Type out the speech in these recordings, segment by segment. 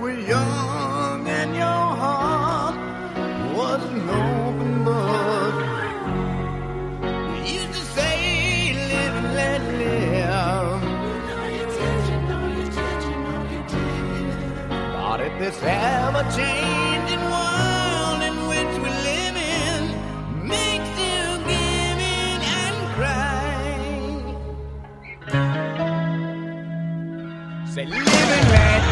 were young and your heart was an open book. You used to say, live and let live. But if this ever-changing world in which we live in makes you give in and cry, say live and let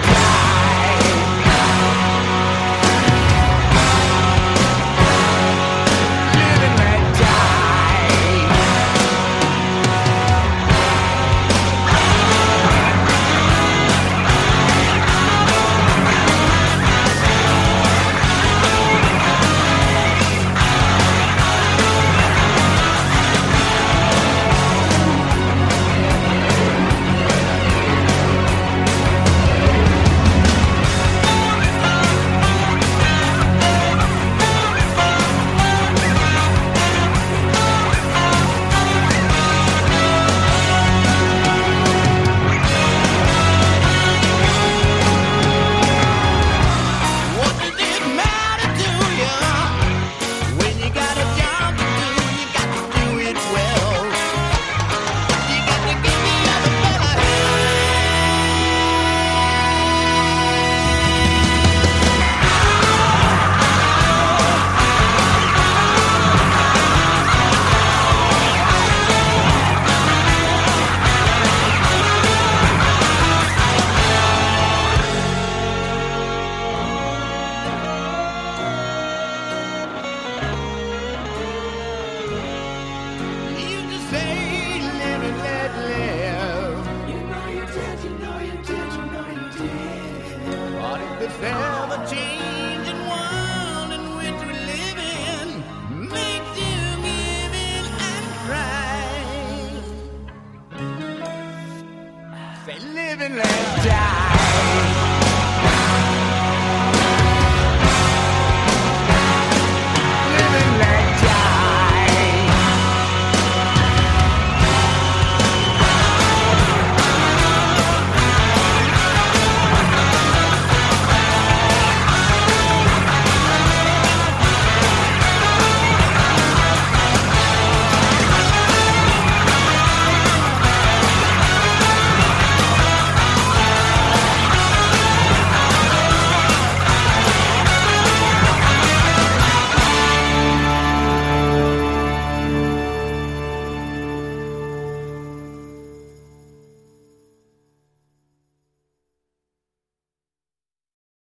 this ever-changing world in which we live in makes you give in and cry. Say live and let die.